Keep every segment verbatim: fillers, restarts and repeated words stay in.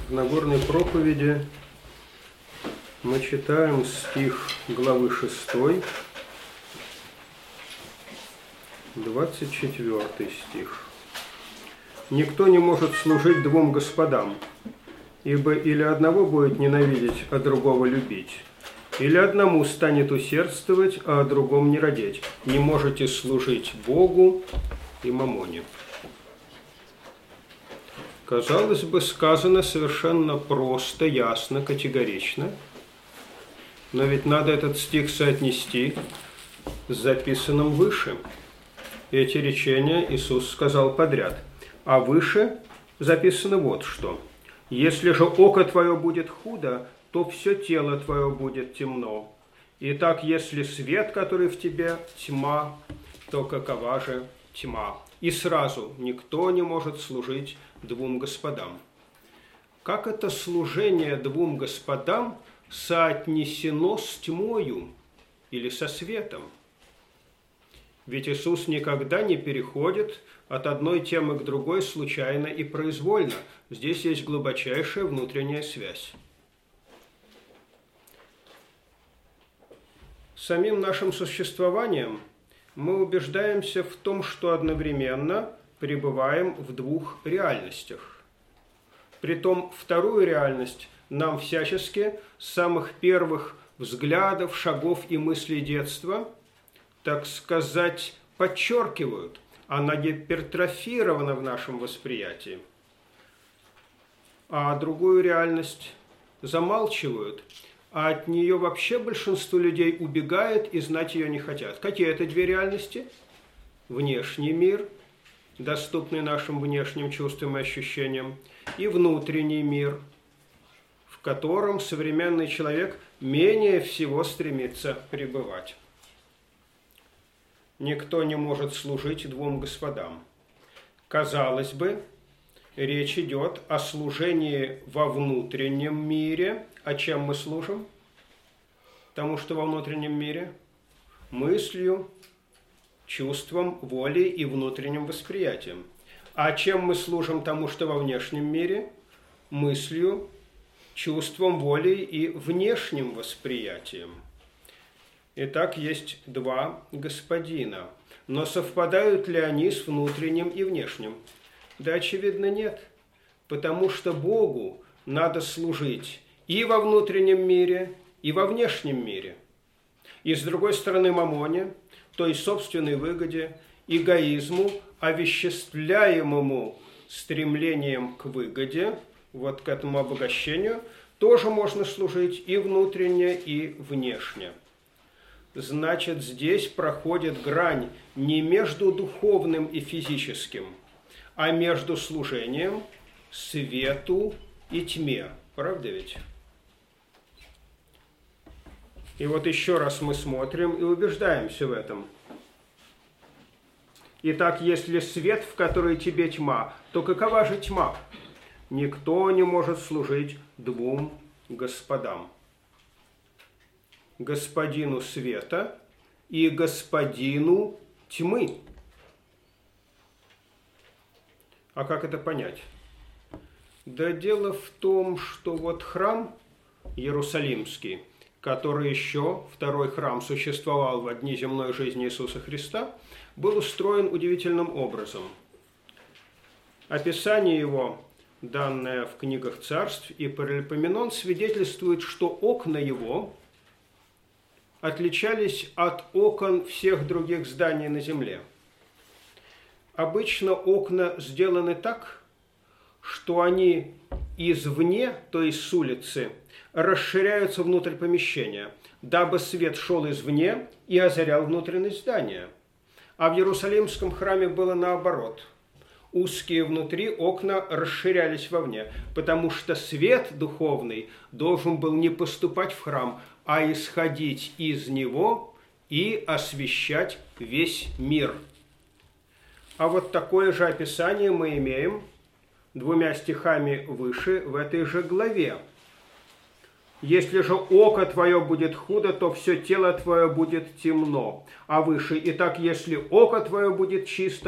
В Нагорной проповеди мы читаем стих главы шестой, двадцать четвёртый стих. «Никто не может служить двум господам, ибо или одного будет ненавидеть, а другого любить, или одному станет усердствовать, а о другом не родить. Не можете служить Богу и мамоне». Казалось бы, сказано совершенно просто, ясно, категорично, но ведь надо этот стих соотнести с записанным выше. Эти речения Иисус сказал подряд, а выше записано вот что. «Если же око твое будет худо, то все тело твое будет темно. Итак, если свет, который в тебе, тьма, то какова же тьма?» И сразу никто не может служить двум господам. Как это служение двум господам соотнесено с тьмою или со светом? Ведь Иисус никогда не переходит от одной темы к другой случайно и произвольно. Здесь есть глубочайшая внутренняя связь. Самим нашим существованием мы убеждаемся в том, что одновременно пребываем в двух реальностях. Притом вторую реальность нам всячески с самых первых взглядов, шагов и мыслей детства, так сказать, подчеркивают. Она гипертрофирована в нашем восприятии. А другую реальность замалчивают, а от нее вообще большинство людей убегает и знать ее не хотят. Какие это две реальности? Внешний мир, доступный нашим внешним чувствам и ощущениям, и внутренний мир, в котором современный человек менее всего стремится пребывать. Никто не может служить двум господам. Казалось бы, речь идет о служении во внутреннем мире. А чем мы служим? Тому, что во внутреннем мире? Мыслью, чувством, волей и внутренним восприятием. А чем мы служим тому, что во внешнем мире? Мыслью, чувством, волей и внешним восприятием. Итак, есть два господина. Но совпадают ли они с внутренним и внешним? Да, очевидно, нет. Потому что Богу надо служить и во внутреннем мире, и во внешнем мире. И с другой стороны мамоне, то есть собственной выгоде, эгоизму, овеществляемому стремлением к выгоде, вот к этому обогащению, тоже можно служить и внутренне, и внешне. Значит, здесь проходит грань не между духовным и физическим, а между служением свету и тьме. Правда ведь? И вот еще раз мы смотрим и убеждаемся в этом. Итак, если свет, в который тебе тьма, то какова же тьма? Никто не может служить двум господам. Господину света и господину тьмы. А как это понять? Да дело в том, что вот храм Иерусалимский, который еще, второй храм, существовал в дни земной жизни Иисуса Христа, был устроен удивительным образом. Описание его, данное в книгах царств и Паралипоменон, свидетельствует, что окна его отличались от окон всех других зданий на земле. Обычно окна сделаны так, что они извне, то есть с улицы, расширяются внутрь помещения, дабы свет шел извне и озарял внутренность здания. А в Иерусалимском храме было наоборот. Узкие внутри окна расширялись вовне, потому что свет духовный должен был не поступать в храм, а исходить из него и освещать весь мир. А вот такое же описание мы имеем двумя стихами выше в этой же главе. «Если же око твое будет худо, то все тело твое будет темно». А выше: «Итак, если око твое будет чисто,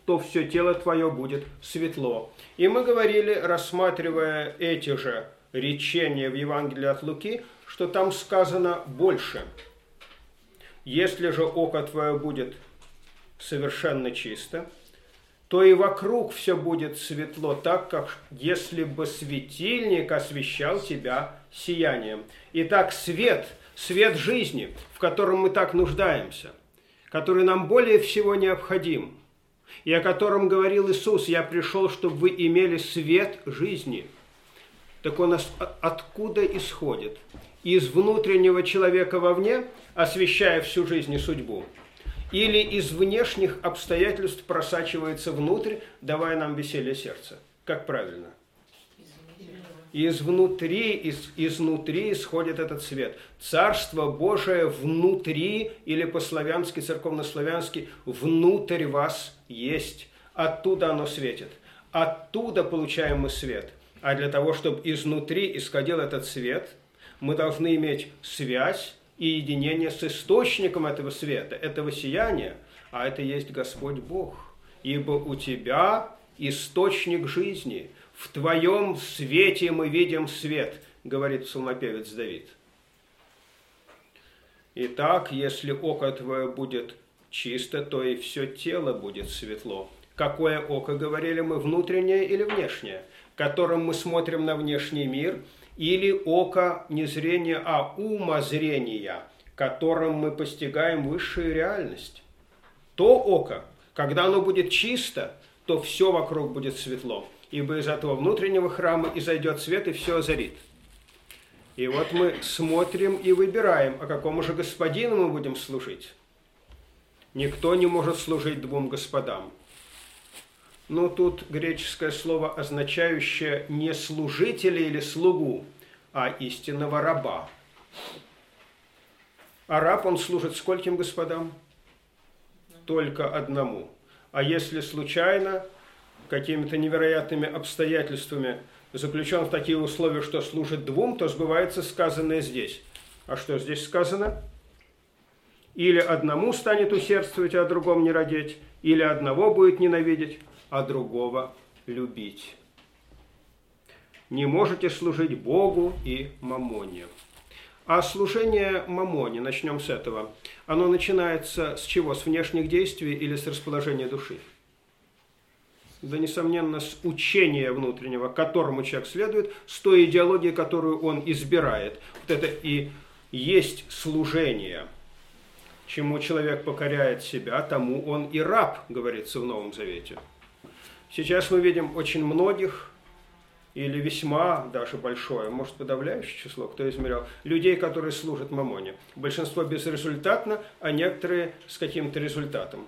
то все тело твое будет светло. И мы говорили, рассматривая эти же речения в Евангелии от Луки, что там сказано больше. Если же око твое будет совершенно чисто, то и вокруг все будет светло, так как если бы светильник освещал тебя сиянием. Итак, свет, свет жизни, в котором мы так нуждаемся, который нам более всего необходим, и о котором говорил Иисус: «Я пришел, чтобы вы имели свет жизни». Так он откуда исходит? Из внутреннего человека вовне, освещая всю жизнь и судьбу, или из внешних обстоятельств просачивается внутрь, давая нам веселье сердца? Как правильно? Изнутри, из, изнутри исходит этот свет. Царство Божие внутри, или по-славянски, церковно-славянски, внутрь вас есть. Оттуда оно светит. Оттуда получаем мы свет. А для того, чтобы изнутри исходил этот свет, мы должны иметь связь и единение с источником этого света, этого сияния, а это есть Господь Бог. Ибо у тебя источник жизни, в твоем свете мы видим свет, говорит псалмопевец Давид. Итак, если око твое будет чисто, то и все тело будет светло. Какое око, говорили мы, внутреннее или внешнее, которым мы смотрим на внешний мир, или око не зрения, а умозрения, которым мы постигаем высшую реальность. То око, когда оно будет чисто, то все вокруг будет светло, ибо из этого внутреннего храма изойдет свет и все озарит. И вот мы смотрим и выбираем, а какому же господину мы будем служить. Никто не может служить двум господам. Но тут греческое слово, означающее не служителя или слугу, а истинного раба. А раб, он служит скольким господам? Только одному. А если случайно, какими-то невероятными обстоятельствами заключен в такие условия, что служит двум, то сбывается сказанное здесь. А что здесь сказано? Или одному станет усердствовать, а другому не родить, или одного будет ненавидеть, а другого любить. Не можете служить Богу и мамоне. А служение мамоне, начнем с этого, оно начинается с чего? С внешних действий или с расположения души? Да, несомненно, с учения внутреннего, которому человек следует, с той идеологией, которую он избирает. Вот это и есть служение. Чему человек покоряет себя, тому он и раб, говорится в Новом Завете. Сейчас мы видим очень многих, или весьма даже большое, может подавляющее число, кто измерял, людей, которые служат мамоне. Большинство безрезультатно, а некоторые с каким-то результатом.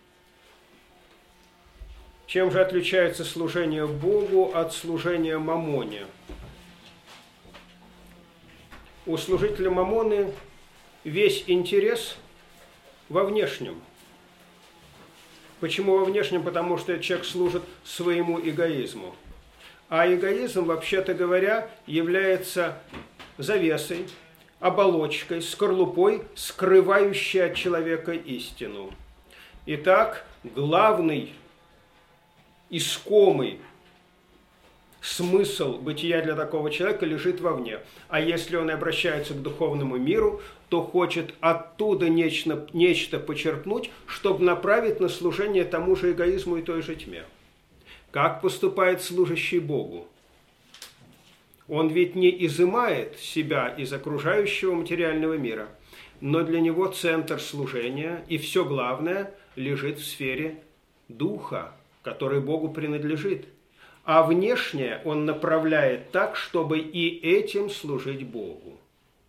Чем же отличается служение Богу от служения мамоне? У служителя мамоны весь интерес во внешнем. Почему во внешнем? Потому что человек служит своему эгоизму. А эгоизм, вообще-то говоря, является завесой, оболочкой, скорлупой, скрывающей от человека истину. Итак, главный, искомый смысл бытия для такого человека лежит вовне. А если он обращается к духовному миру, то хочет оттуда нечто, нечто почерпнуть, чтобы направить на служение тому же эгоизму и той же тьме. Как поступает служащий Богу? Он ведь не изымает себя из окружающего материального мира, но для него центр служения и все главное лежит в сфере духа, который Богу принадлежит. А внешнее он направляет так, чтобы и этим служить Богу.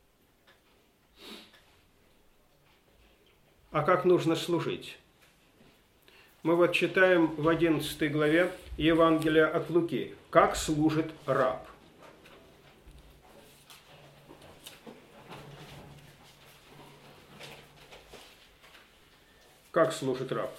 А как нужно служить? Мы вот читаем в одиннадцатой главе Евангелия от Луки, как служит раб. Как служит раб?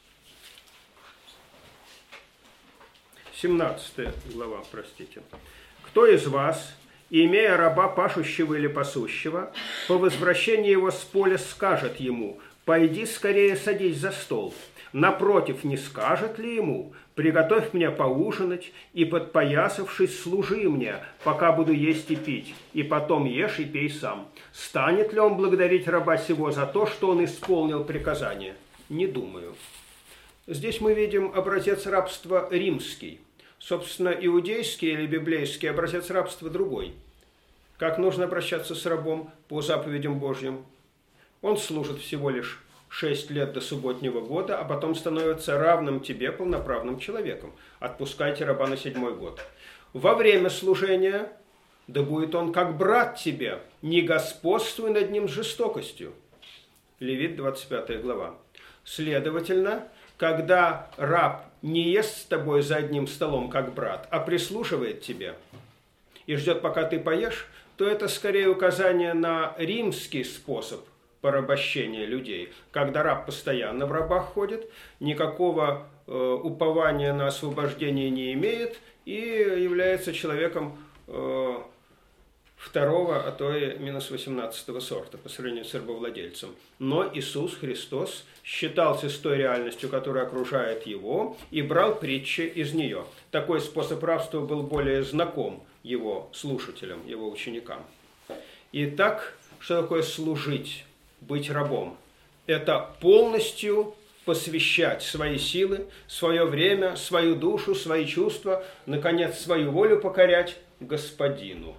семнадцатая глава, простите. «Кто из вас, имея раба пашущего или пасущего, по возвращении его с поля скажет ему: пойди скорее садись за стол, Напротив, не скажет ли ему: приготовь мне поужинать, и, подпоясавшись, служи мне, пока буду есть и пить, и потом ешь и пей сам? Станет ли он благодарить раба сего за то, что он исполнил приказание? Не думаю. Здесь мы видим образец рабства римский. Собственно, иудейский или библейский образец рабства другой. Как нужно обращаться с рабом по заповедям Божьим? Он служит всего лишь шесть лет до субботнего года, а потом становится равным тебе, полноправным человеком. Отпускайте раба на седьмой год. Во время служения, да будет он как брат тебе, не господствуй над ним с жестокостью. Левит, двадцать пятая глава. Следовательно, когда раб не ест с тобой за одним столом, как брат, а прислушивает тебе и ждет, пока ты поешь, то это скорее указание на римский способ порабощения людей, когда раб постоянно в рабах ходит, никакого э, упования на освобождение не имеет и является человеком э, второго, а то и минус восемнадцатого сорта по сравнению с рабовладельцем. Но Иисус Христос считался с той реальностью, которая окружает его, и брал притчи из нее. Такой способ рабства был более знаком его слушателям, его ученикам. Итак, что такое служить, быть рабом? Это полностью посвящать свои силы, свое время, свою душу, свои чувства, наконец, свою волю покорять Господину.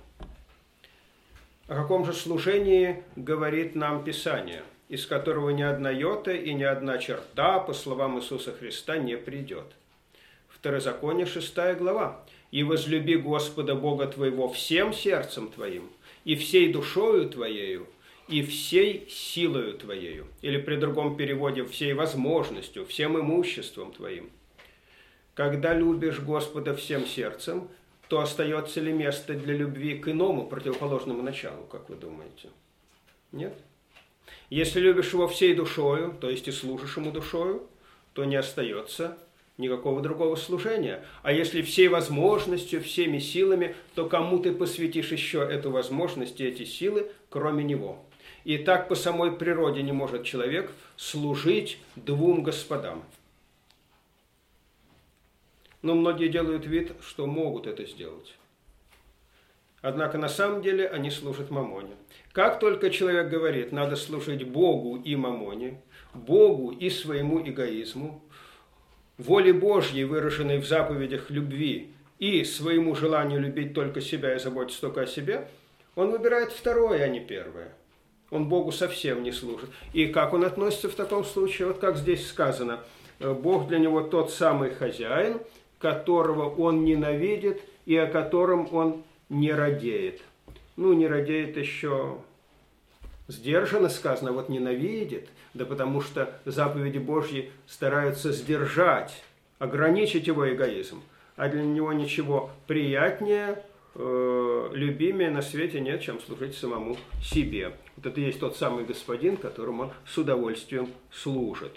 О каком же служении говорит нам Писание, из которого ни одна йота и ни одна черта, по словам Иисуса Христа, не придет? Второзаконие, шестая глава. «И возлюби Господа Бога твоего всем сердцем твоим, и всей душою твоею, и всей силою твоею». Или при другом переводе: всей возможностью, всем имуществом твоим. Когда любишь Господа всем сердцем, то остается ли место для любви к иному, противоположному началу, как вы думаете? Нет? Если любишь его всей душою, то есть и служишь ему душою, то не остается никакого другого служения. А если всей возможностью, всеми силами, то кому ты посвятишь еще эту возможность и эти силы, кроме него? И так по самой природе не может человек служить двум господам. Но многие делают вид, что могут это сделать. Однако на самом деле они служат мамоне. Как только человек говорит: надо служить Богу и мамоне, Богу и своему эгоизму, воле Божьей, выраженной в заповедях любви, и своему желанию любить только себя и заботиться только о себе, он выбирает второе, а не первое. Он Богу совсем не служит. И как он относится в таком случае? Вот как здесь сказано: Бог для него тот самый хозяин, которого он ненавидит и о котором он не радеет. Ну, не радеет еще сдержанно сказано, вот ненавидит, да потому что заповеди Божьи стараются сдержать, ограничить его эгоизм. А для него ничего приятнее, э, любимее на свете нет, чем служить самому себе. Вот это и есть тот самый господин, которому он с удовольствием служит.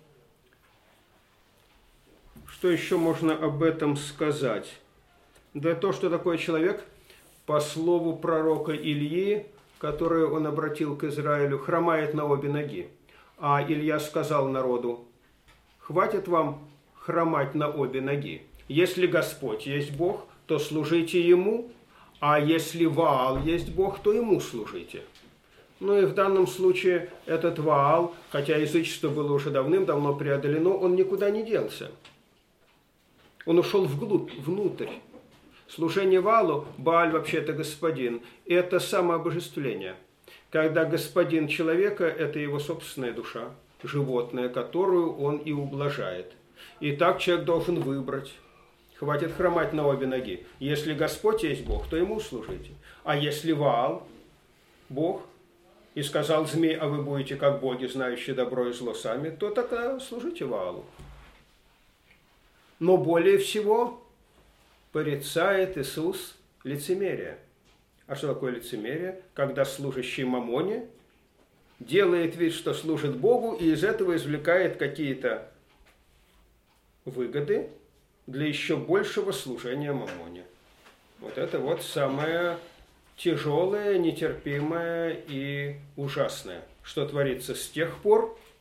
Что еще можно об этом сказать? Да то, что такой человек, по слову пророка Ильи, которое он обратил к Израилю, хромает на обе ноги. А Илья сказал народу: хватит вам хромать на обе ноги. Если Господь есть Бог, то служите Ему, а если Ваал есть Бог, то Ему служите. Ну и в данном случае этот Ваал, хотя язычество было уже давным-давно преодолено, он никуда не делся. Он ушел вглубь, внутрь. Служение Ваалу, Бааль вообще-то господин, это самообожествление. Когда господин человека – это его собственная душа, животное, которую он и ублажает. И так человек должен выбрать. Хватит хромать на обе ноги. Если Господь есть Бог, то ему служите. А если Ваал – Бог, и сказал змей: а вы будете как боги, знающие добро и зло сами, то тогда служите Ваалу. Но более всего порицает Иисус лицемерие. А что такое лицемерие? Когда служащий мамоне делает вид, что служит Богу, и из этого извлекает какие-то выгоды для еще большего служения мамоне. Вот это вот самое тяжелое, нетерпимое и ужасное, что творится с тех пор,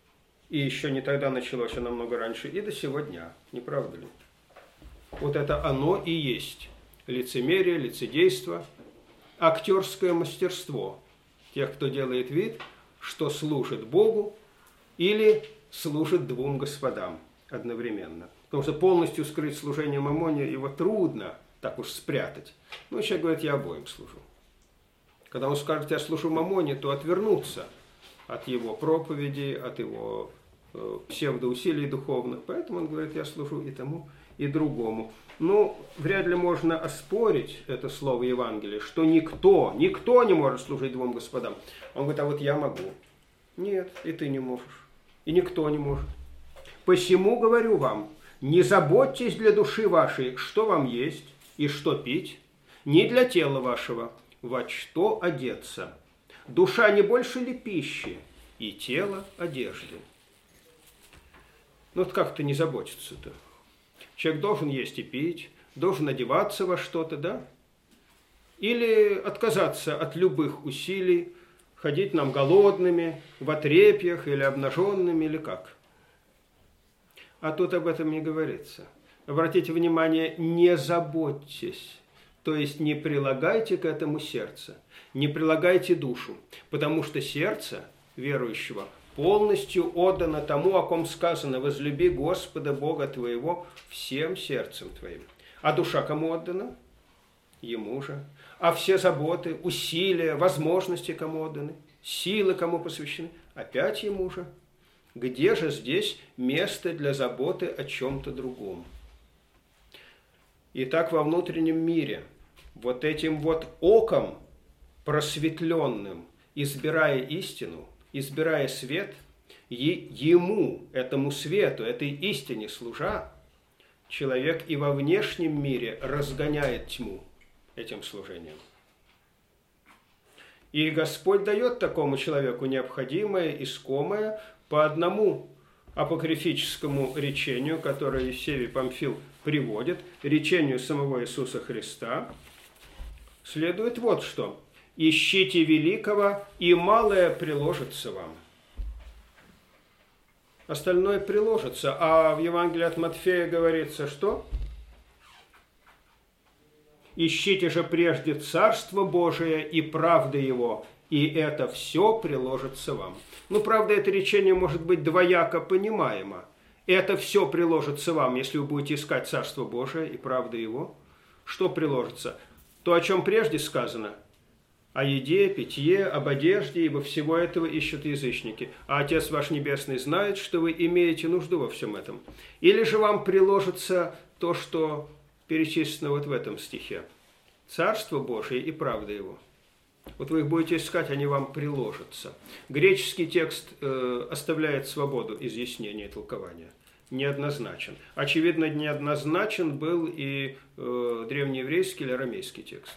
И еще не тогда началось, а намного раньше, и до сегодня, не правда ли? Вот это оно и есть лицемерие, лицедейство, актерское мастерство тех, кто делает вид, что служит Богу или служит двум господам одновременно. Потому что полностью скрыть служение Мамоне его трудно так уж спрятать. Ну, человек говорит, я обоим служу. Когда он скажет, я служу Мамоне, то отвернуться от его проповеди, от его э, псевдоусилий духовных. Поэтому он говорит, я служу и тому, и другому. Ну, вряд ли можно оспорить это слово Евангелия, что никто, никто не может служить двум господам. Он говорит, а вот я могу. Нет, и ты не можешь. И никто не может. Посему говорю вам, не заботьтесь для души вашей, что вам есть и что пить, не для тела вашего, во что одеться. Душа не больше ли пищи, и тело одежды? Ну, вот как-то не заботиться-то. Человек должен есть и пить, должен одеваться во что-то, да? Или отказаться от любых усилий, ходить нам голодными, в отрепьях или обнаженными, или как? А тут об этом не говорится. Обратите внимание, не заботьтесь, то есть не прилагайте к этому сердце, не прилагайте душу, потому что сердце верующего полностью отдано тому, о ком сказано, возлюби Господа Бога твоего всем сердцем твоим. А душа кому отдана? Ему же. А все заботы, усилия, возможности кому отданы? Силы кому посвящены? Опять ему же. Где же здесь место для заботы о чем-то другом? Итак, во внутреннем мире, вот этим вот оком просветленным, избирая истину, избирая свет, и ему, этому свету, этой истине служа, человек и во внешнем мире разгоняет тьму этим служением. И Господь дает такому человеку необходимое, искомое, по одному апокрифическому речению, которое Евсевий Памфил приводит, речению самого Иисуса Христа, следует вот что. «Ищите великого, и малое приложится вам». Остальное приложится. А в Евангелии от Матфея говорится, что? «Ищите же прежде Царство Божие и правды Его, и это все приложится вам». Ну, правда, это речение может быть двояко понимаемо. Это все приложится вам, если вы будете искать Царство Божие и правды Его. Что приложится? То, о чем прежде сказано. О еде, питье, об одежде, ибо всего этого ищут язычники. А Отец ваш Небесный знает, что вы имеете нужду во всем этом. Или же вам приложится то, что перечислено вот в этом стихе. Царство Божие и правда Его. Вот вы их будете искать, они вам приложатся. Греческий текст э, оставляет свободу изъяснения и толкования. Неоднозначен. Очевидно, неоднозначен был и э, древнееврейский или арамейский текст.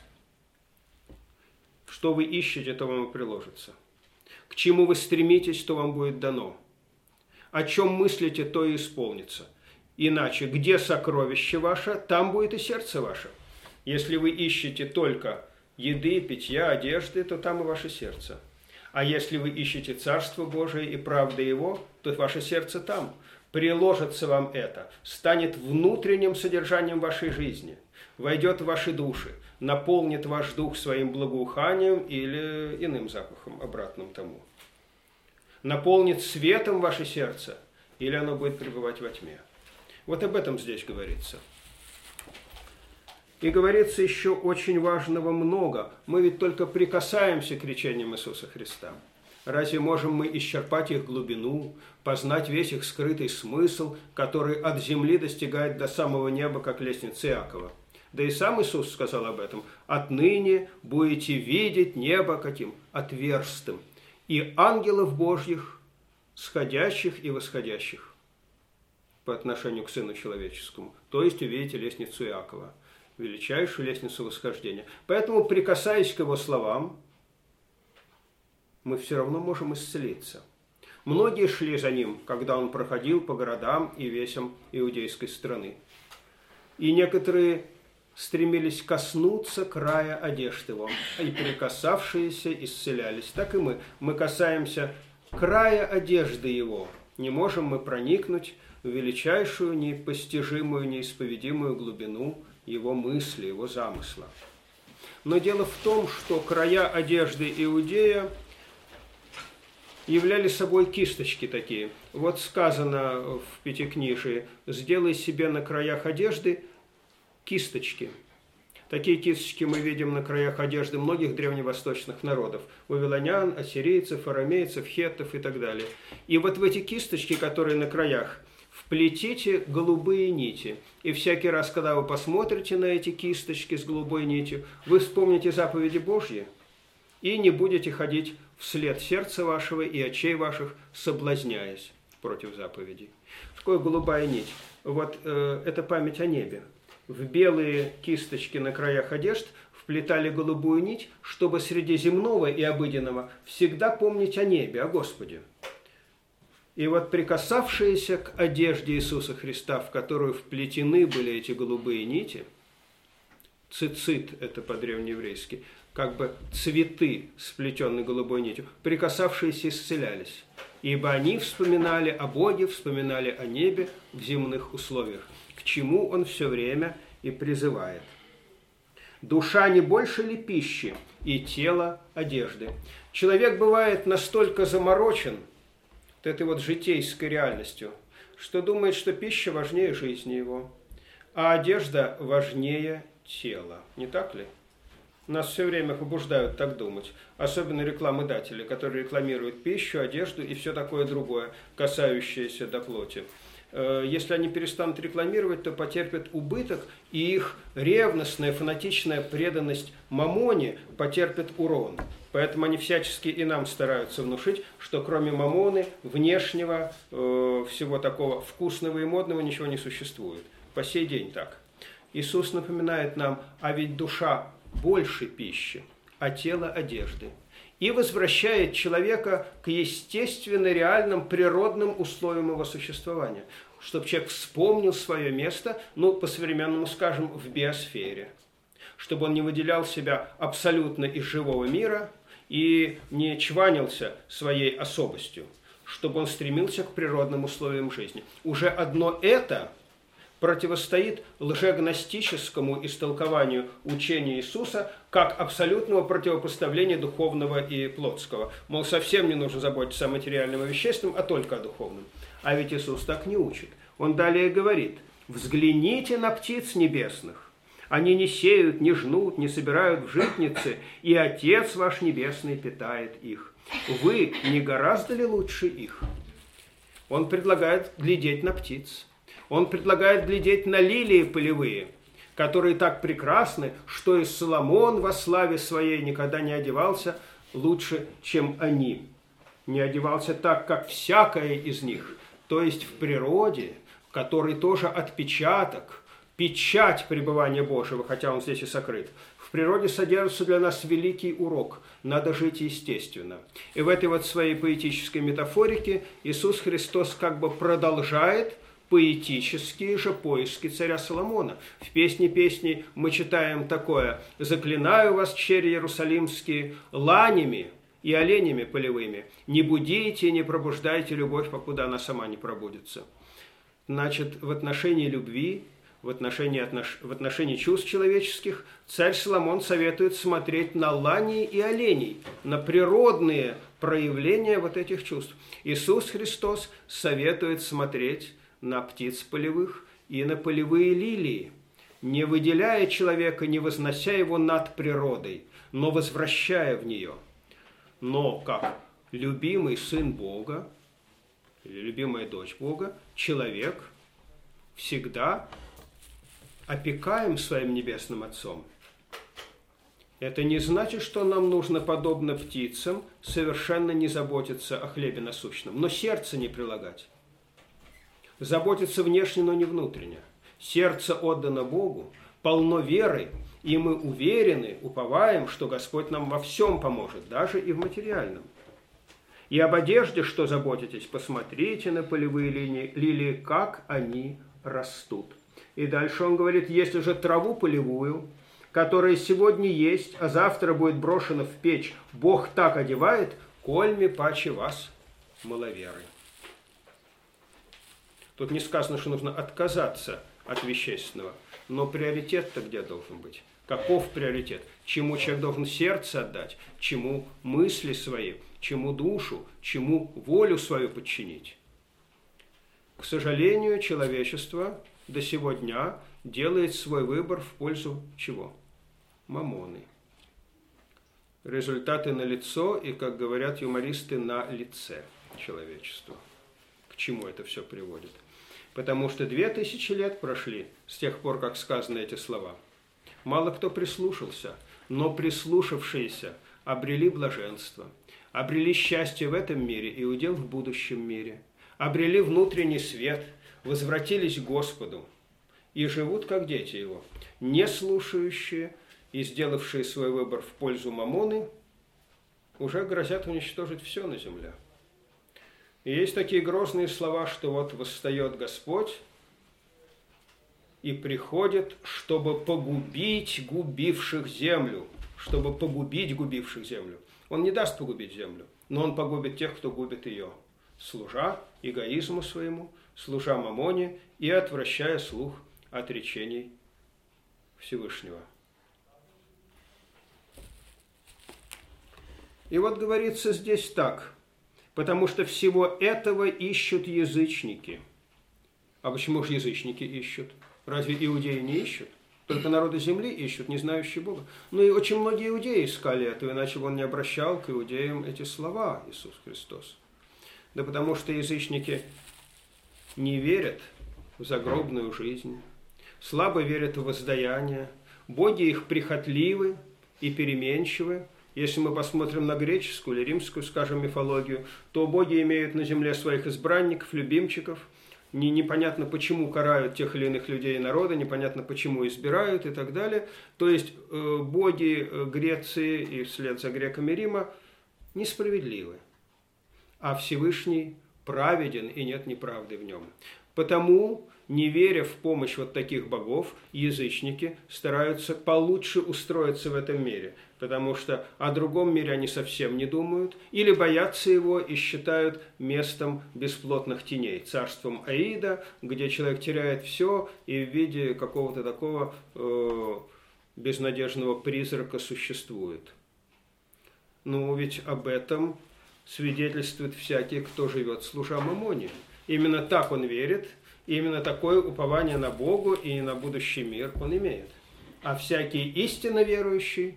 Что вы ищете, то вам и приложится. К чему вы стремитесь, то вам будет дано. О чем мыслите, то и исполнится. Иначе, где сокровище ваше, там будет и сердце ваше. Если вы ищете только еды, питья, одежды, то там и ваше сердце. А если вы ищете Царство Божие и правды Его, то ваше сердце там. Приложится вам это, станет внутренним содержанием вашей жизни, войдет в ваши души, наполнит ваш дух своим благоуханием или иным запахом, обратным тому. Наполнит светом ваше сердце, или оно будет пребывать во тьме. Вот об этом здесь говорится. И говорится еще очень важного много. Мы ведь только прикасаемся к речениям Иисуса Христа. Разве можем мы исчерпать их глубину, познать весь их скрытый смысл, который от земли достигает до самого неба, как лестница Иакова? Да и сам Иисус сказал об этом. «Отныне будете видеть небо каким? Отверстым, и ангелов Божьих, сходящих и восходящих» по отношению к Сыну Человеческому. То есть увидите лестницу Иакова, величайшую лестницу восхождения. Поэтому, прикасаясь к его словам, мы все равно можем исцелиться. Многие шли за ним, когда он проходил по городам и весям иудейской страны. И некоторые стремились коснуться края одежд его, и прикасавшиеся исцелялись. Так и мы. Мы касаемся края одежды его, Не можем мы проникнуть в величайшую, непостижимую, неисповедимую глубину его мысли, его замысла. Но дело в том, что края одежды Иудея являли собой кисточки такие. Вот сказано в Пятикнижии: «Сделай себе на краях одежды кисточки». Такие кисточки мы видим на краях одежды многих древневосточных народов. Вавилонян, ассирийцев, арамейцев, хеттов и так далее. И вот в эти кисточки, которые на краях, вплетите голубые нити. И всякий раз, когда вы посмотрите на эти кисточки с голубой нитью, вы вспомните заповеди Божьи и не будете ходить вслед сердца вашего и очей ваших, соблазняясь против заповедей. Такое голубая нить. Вот э, это память о небе. В белые кисточки на краях одежд вплетали голубую нить, чтобы среди земного и обыденного всегда помнить о небе, о Господе. И вот прикасавшиеся к одежде Иисуса Христа, в которую вплетены были эти голубые нити, цицит, это по-древнееврейски, как бы цветы, сплетенные голубой нитью, прикасавшиеся исцелялись, ибо они вспоминали о Боге, вспоминали о небе в земных условиях, к чему он все время и призывает. Душа не больше ли пищи, и тело одежды? Человек бывает настолько заморочен вот этой вот житейской реальностью, что думает, что пища важнее жизни его, а одежда важнее тела. Не так ли? Нас все время побуждают так думать. Особенно рекламодатели, которые рекламируют пищу, одежду и все такое другое, касающееся до плоти. Если они перестанут рекламировать, то потерпят убыток, и их ревностная, фанатичная преданность мамоне потерпит урон. Поэтому они всячески и нам стараются внушить, что кроме мамоны, внешнего, э, всего такого вкусного и модного ничего не существует. По сей день так. Иисус напоминает нам, а ведь душа больше пищи, а тело одежды. И возвращает человека к естественно реальным природным условиям его существования, чтобы человек вспомнил свое место, ну, по-современному скажем, в биосфере, чтобы он не выделял себя абсолютно из живого мира и не чванился своей особостью, чтобы он стремился к природным условиям жизни. Уже одно это противостоит лжегностическому истолкованию учения Иисуса как абсолютного противопоставления духовного и плотского. Мол, совсем не нужно заботиться о материальном и вещественном, а только о духовном. А ведь Иисус так не учит. Он далее говорит: «Взгляните на птиц небесных. Они не сеют, не жнут, не собирают в житницы, и Отец ваш Небесный питает их. Вы не гораздо ли лучше их?» Он предлагает глядеть на птиц. Он предлагает глядеть на лилии полевые, которые так прекрасны, что и Соломон во славе своей никогда не одевался лучше, чем они. Не одевался так, как всякое из них, то есть в природе, в которой тоже отпечаток, печать пребывания Божьего, хотя он здесь и сокрыт. В природе содержится для нас великий урок. Надо жить естественно. И в этой вот своей поэтической метафорике Иисус Христос как бы продолжает поэтические же поиски царя Соломона. В «Песне песней» мы читаем такое: «Заклинаю вас, чери иерусалимские, ланями и оленями полевыми, не будите, не пробуждайте любовь, покуда она сама не пробудится». Значит, в отношении любви, в отношении, отнош... в отношении чувств человеческих царь Соломон советует смотреть на лани и оленей, на природные проявления вот этих чувств. Иисус Христос советует смотреть на птиц полевых и на полевые лилии, не выделяя человека, не вознося его над природой, но возвращая в нее. Но как любимый сын Бога или любимая дочь Бога, человек всегда опекаем своим Небесным Отцом. Это не значит, что нам нужно, подобно птицам, совершенно не заботиться о хлебе насущном, но сердце не прилагать. Заботиться внешне, но не внутренне. Сердце отдано Богу, полно веры, и мы уверены, уповаем, что Господь нам во всем поможет, даже и в материальном. И об одежде, что заботитесь, посмотрите на полевые линии, лилии, как они растут. И дальше он говорит: если же траву полевую, которая сегодня есть, а завтра будет брошена в печь, Бог так одевает, кольми паче вас, маловеры. Тут не сказано, что нужно отказаться от вещественного, но приоритет-то где должен быть? Каков приоритет? Чему человек должен сердце отдать? Чему мысли свои? Чему душу? Чему волю свою подчинить? К сожалению, человечество до сего дня делает свой выбор в пользу чего? Мамоны. Результаты налицо, и, как говорят юмористы, на лице человечества. К чему это все приводит? Потому что две тысячи лет прошли с тех пор, как сказаны эти слова. Мало кто прислушался, но прислушавшиеся обрели блаженство, обрели счастье в этом мире и удел в будущем мире, обрели внутренний свет, возвратились к Господу и живут, как дети Его, не слушающие и сделавшие свой выбор в пользу мамоны, уже грозят уничтожить все на земле. И есть такие грозные слова, что вот восстает Господь и приходит, чтобы погубить губивших землю, чтобы погубить губивших землю. Он не даст погубить землю, но он погубит тех, кто губит ее, служа эгоизму своему, служа мамоне и отвращая слух от речений Всевышнего. И вот говорится здесь так, потому что всего этого ищут язычники. А почему же язычники ищут? Разве иудеи не ищут? Только народы земли ищут, не знающие Бога. Ну и очень многие иудеи искали этого, иначе бы он не обращал к иудеям эти слова, Иисус Христос. Да потому что язычники не верят в загробную жизнь, слабо верят в воздаяние, боги их прихотливы и переменчивы. Если мы посмотрим на греческую или римскую, скажем, мифологию, то боги имеют на земле своих избранников, любимчиков. Не, непонятно, почему карают тех или иных людей и народа, непонятно, почему избирают и так далее. То есть э, боги Греции и вслед за греками Рима несправедливы, а Всевышний праведен и нет неправды в нем. Потому, не веря в помощь вот таких богов, язычники стараются получше устроиться в этом мире, потому что о другом мире они совсем не думают, или боятся его и считают местом бесплотных теней, царством Аида, где человек теряет все и в виде какого-то такого э, безнадежного призрака существует. Ну, ведь об этом свидетельствует всякий, кто живет служа мамоне. Именно так он верит, именно такое упование на Бога и на будущий мир он имеет. А всякий истинно верующий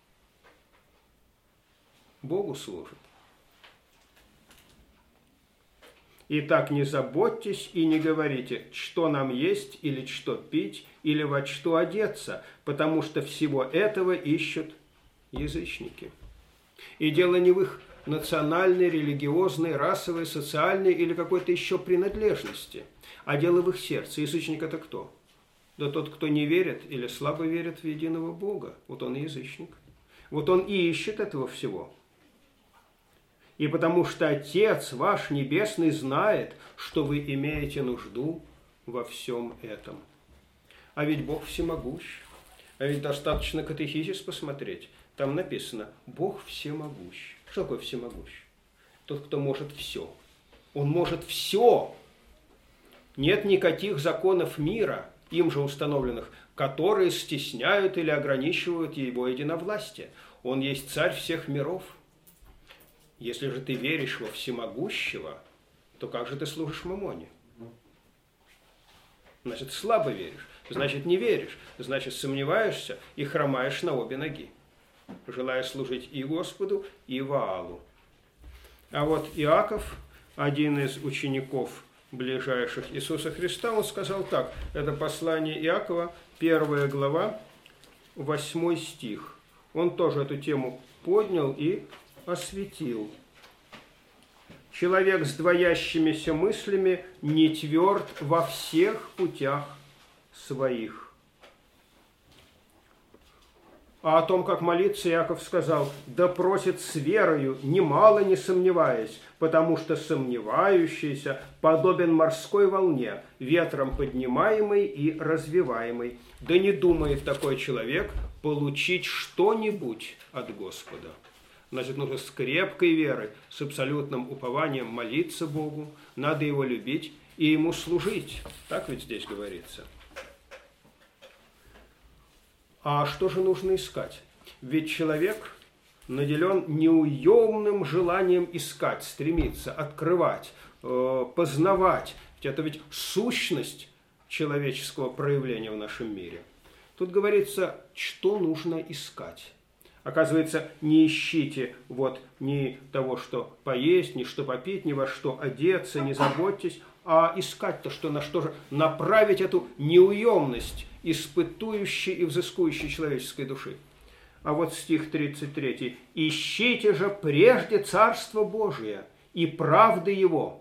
Богу служит. Итак, не заботьтесь и не говорите, что нам есть или что пить, или во что одеться, потому что всего этого ищут язычники. И дело не в их национальной, религиозной, расовой, социальной или какой-то еще принадлежности, а дело в их сердце. Язычник – это кто? Да тот, кто не верит или слабо верит в единого Бога. Вот он и язычник. Вот он и ищет этого всего. И потому что Отец ваш Небесный знает, что вы имеете нужду во всем этом. А ведь Бог всемогущ. А ведь достаточно катехизис посмотреть. Там написано «Бог всемогущ». Что такое всемогущ? Тот, кто может все. Он может все. Нет никаких законов мира, им же установленных, которые стесняют или ограничивают его единовластие. Он есть царь всех миров. Если же ты веришь во всемогущего, то как же ты служишь мамоне? Значит, слабо веришь, значит, не веришь, значит, сомневаешься и хромаешь на обе ноги, желая служить и Господу, и Ваалу. А вот Иаков, один из учеников ближайших Иисуса Христа, он сказал так, это послание Иакова, первая глава, восьмой стих. Он тоже эту тему поднял и осветил. Человек с двоящимися мыслями не тверд во всех путях своих. А о том, как молиться, Иаков сказал, да просит с верою, немало не сомневаясь, потому что сомневающийся подобен морской волне, ветром поднимаемой и развиваемой. Да не думает такой человек получить что-нибудь от Господа. Значит, нужно с крепкой верой, с абсолютным упованием молиться Богу, надо Его любить и Ему служить. Так ведь здесь говорится. А что же нужно искать? Ведь человек наделен неуемным желанием искать, стремиться, открывать, э, познавать. Ведь это ведь сущность человеческого проявления в нашем мире. Тут говорится, что нужно искать. Оказывается, не ищите вот ни того, что поесть, ни что попить, ни во что одеться, не заботьтесь, а искать-то, что на что же направить эту неуемность, испытующей и взыскующей человеческой души. А вот стих тридцать три. «Ищите же прежде Царство Божие и правды Его».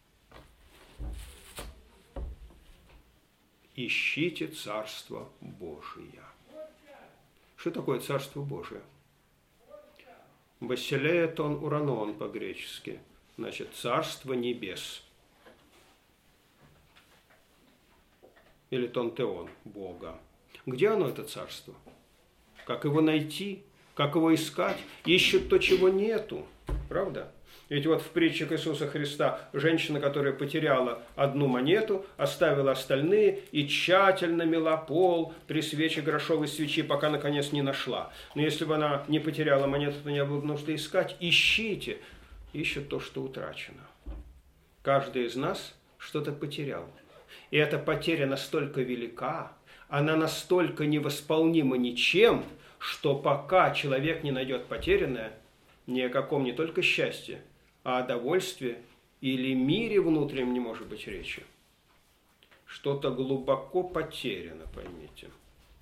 Ищите Царство Божие. Что такое Царство Божие? Басилеетон уранон по-гречески. Значит, Царство Небес. Или тонтеон, Бога. Где оно, это царство? Как его найти? Как его искать? Ищут то, чего нету. Правда? Ведь вот в притчах Иисуса Христа женщина, которая потеряла одну монету, оставила остальные и тщательно мела пол при свече грошовой свечи, пока наконец не нашла. Но если бы она не потеряла монету, то не было бы нужды искать. Ищите. Ищут то, что утрачено. Каждый из нас что-то потерял. И эта потеря настолько велика, она настолько невосполнима ничем, что пока человек не найдет потерянное, ни о каком не только счастье, а о довольстве или мире внутреннем не может быть речи. Что-то глубоко потеряно, поймите.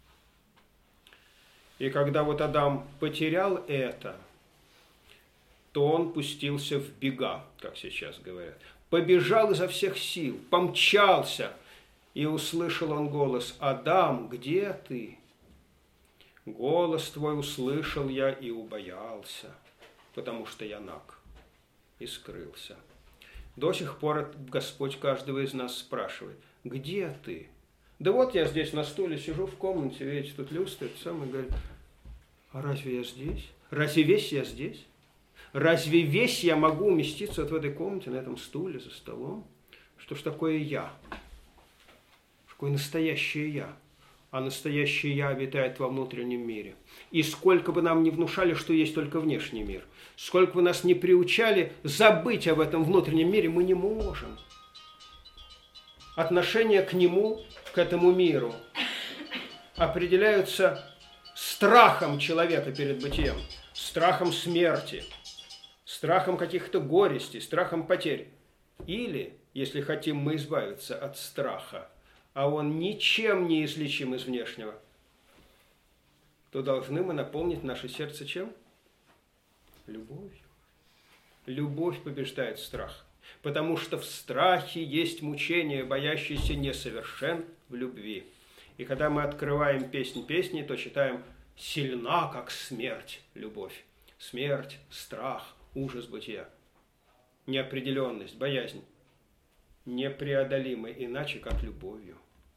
И когда вот Адам потерял это, то он пустился в бега, как сейчас говорят. Побежал изо всех сил, помчался, и услышал он голос: «Адам, где ты?» «Голос твой услышал я и убоялся, потому что я наг», и скрылся. До сих пор Господь каждого из нас спрашивает: «Где ты?» «Да вот я здесь на стуле сижу в комнате, видите, тут люстра», это самое, говорит: «А разве я здесь? Разве весь я здесь? Разве весь я могу уместиться вот в этой комнате, на этом стуле, за столом? Что ж такое я? Что такое настоящее я?» А настоящее я обитает во внутреннем мире. И сколько бы нам ни внушали, что есть только внешний мир, сколько бы нас ни приучали забыть об этом внутреннем мире, мы не можем. Отношение к нему, к этому миру, определяются страхом человека перед бытием, страхом смерти, страхом каких-то горестей, страхом потерь. Или, если хотим мы избавиться от страха, а он ничем не излечим из внешнего, то должны мы наполнить наше сердце чем? Любовью. Любовь побеждает страх, потому что в страхе есть мучение, боящийся несовершен в любви. И когда мы открываем песнь песни, то читаем: «Сильна, как смерть, любовь». Смерть, страх, ужас бытия, неопределенность, боязнь непреодолимы иначе, как любовью.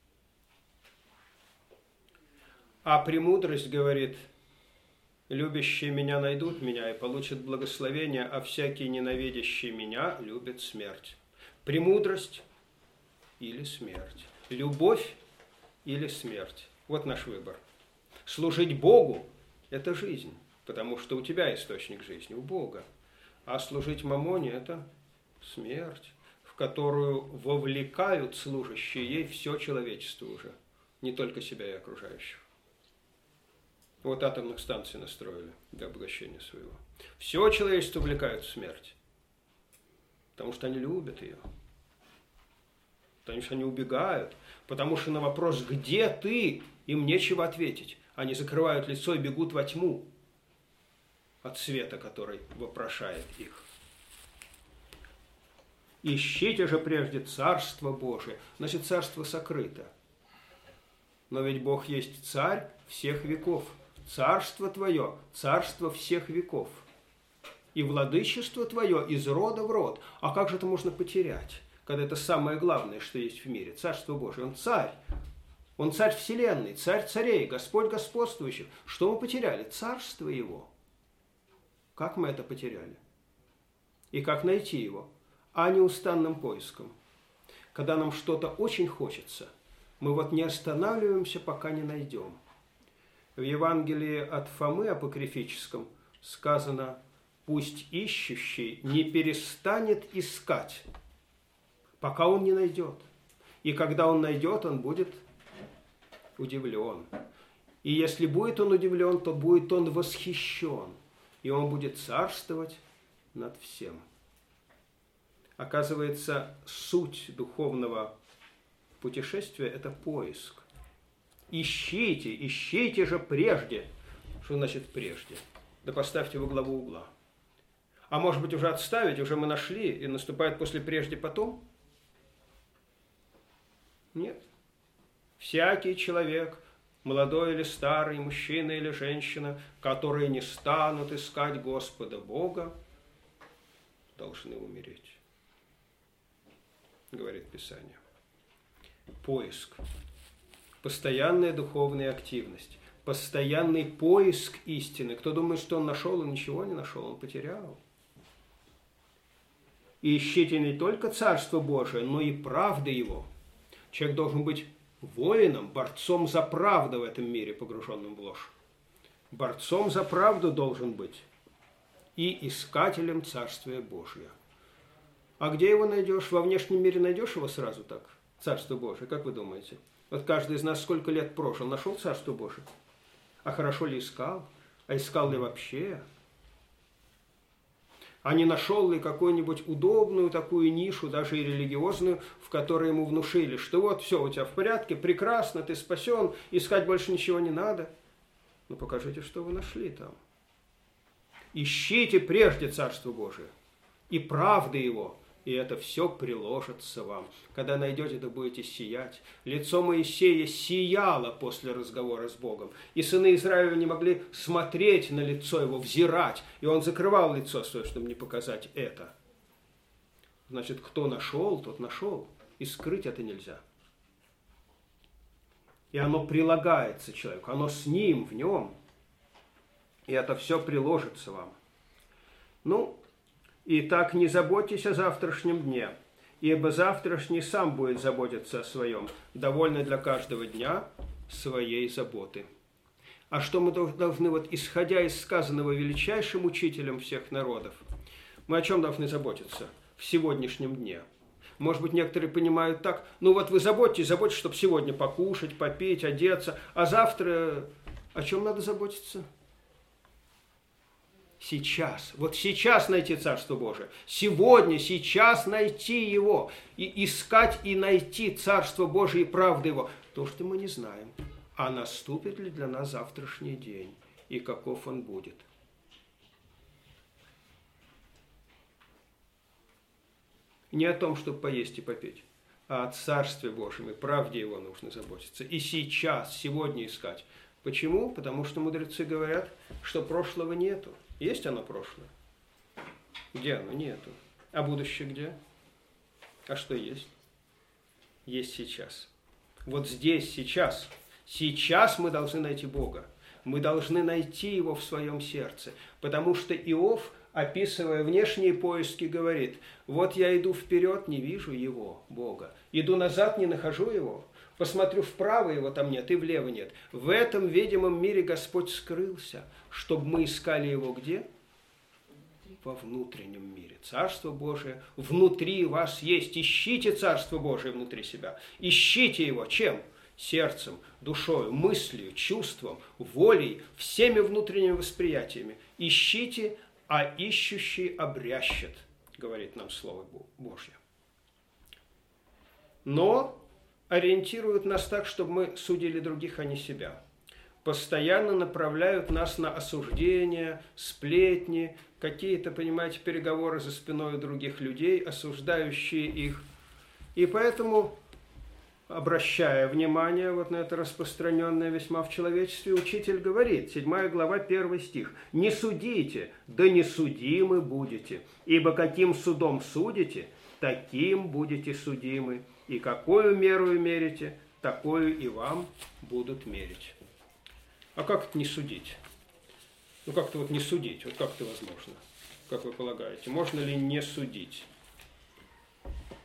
А премудрость говорит: «Любящие меня найдут меня и получат благословение, а всякий ненавидящий меня любит смерть». Премудрость или смерть, любовь или смерть. Вот наш выбор. Служить Богу – это жизнь, потому что у тебя источник жизни, у Бога. А служить мамоне – это смерть, в которую вовлекают служащие ей все человечество уже, не только себя и окружающих. Вот атомных станций настроили для обогащения своего. Все человечество увлекают в смерть, потому что они любят ее, потому что они убегают, потому что на вопрос «где ты?» им нечего ответить. Они закрывают лицо и бегут во тьму от света, который вопрошает их. «Ищите же прежде Царство Божие». Значит, Царство сокрыто. Но ведь Бог есть Царь всех веков. Царство Твое – Царство всех веков. И владычество Твое из рода в род. А как же это можно потерять, когда это самое главное, что есть в мире? Царство Божие. Он Царь. Он Царь Вселенной, Царь царей, Господь господствующих. Что мы потеряли? Царство Его. Как мы это потеряли? И как найти его? А неустанным поиском. когда нам что-то очень хочется, мы вот не останавливаемся, пока не найдем. В Евангелии от Фомы апокрифическом сказано: пусть ищущий не перестанет искать, пока он не найдет. И когда он найдет, он будет удивлен. И если будет он удивлен, то будет он восхищен. И он будет царствовать над всем. Оказывается, суть духовного путешествия – это поиск. Ищите, ищите же прежде. Что значит прежде? Да поставьте во главу угла. А может быть, уже отставить, уже мы нашли, и наступает после прежде потом? Нет. Всякий человек, молодой или старый, мужчина или женщина, которые не станут искать Господа Бога, должны умереть, говорит Писание. Поиск. Постоянная духовная активность. Постоянный поиск истины. Кто думает, что он нашел, он ничего не нашел, он потерял. И ищите не только Царство Божие, но и правды Его. Человек должен быть воином, борцом за правду в этом мире, погруженным в ложь. Борцом за правду должен быть и искателем Царствия Божия. А где его найдешь? Во внешнем мире найдешь его сразу так? Царство Божие, как вы думаете? Вот каждый из нас сколько лет прожил, нашел Царство Божие? А хорошо ли искал? А искал ли вообще? А не нашел ли какую-нибудь удобную такую нишу, даже и религиозную, в которой ему внушили, что вот все у тебя в порядке, прекрасно, ты спасен, искать больше ничего не надо. Ну покажите, что вы нашли там. Ищите прежде Царство Божие и правды Его, и это все приложится вам. Когда найдете, то будете сиять. Лицо Моисея сияло после разговора с Богом. И сыны Израиля не могли смотреть на лицо его, взирать. И он закрывал лицо свое, чтобы не показать это. Значит, кто нашел, тот нашел. И скрыть это нельзя. И оно прилагается человеку. Оно с ним, в нем. И это все приложится вам. Ну, итак, не заботьтесь о завтрашнем дне, ибо завтрашний сам будет заботиться о своем. Довольно для каждого дня своей заботы. А что мы должны, вот исходя из сказанного величайшим учителем всех народов, мы о чем должны заботиться в сегодняшнем дне? Может быть, некоторые понимают так: ну вот вы заботитесь, заботитесь, чтобы сегодня покушать, попить, одеться, а завтра о чем надо заботиться? Сейчас, вот сейчас найти Царство Божие, сегодня, сейчас найти его, и искать и найти Царство Божие и правду его, то, что мы не знаем, а наступит ли для нас завтрашний день, и каков он будет. Не о том, чтобы поесть и попить, а о Царстве Божьем и правде его нужно заботиться, и сейчас, сегодня искать. Почему? Потому что мудрецы говорят, что прошлого нету. Есть оно прошлое? Где оно? Нету. А будущее где? А что есть? Есть сейчас. Вот здесь, сейчас. Сейчас мы должны найти Бога. Мы должны найти Его в своем сердце. Потому что Иов, описывая внешние поиски, говорит: вот я иду вперед, не вижу Его, Бога. Иду назад, не нахожу Его. Посмотрю вправо, его там нет, и влево нет. В этом видимом мире Господь скрылся, чтобы мы искали Его где? Во внутреннем мире. Царство Божие внутри вас есть. Ищите Царство Божие внутри себя. Ищите Его чем? Сердцем, душою, мыслью, чувством, волей, всеми внутренними восприятиями. Ищите, а ищущий обрящет, говорит нам Слово Божье. Но ориентируют нас так, чтобы мы судили других, а не себя. Постоянно направляют нас на осуждения, сплетни, какие-то, понимаете, переговоры за спиной других людей, осуждающие их. И поэтому, обращая внимание вот на это распространенное весьма в человечестве, учитель говорит, седьмая глава, первый стих: «Не судите, да не судимы будете, ибо каким судом судите, таким будете судимы. И какую меру мерите, такую и вам будут мерить». А как это не судить? Ну как-то вот не судить, вот как это возможно? Как вы полагаете, можно ли не судить?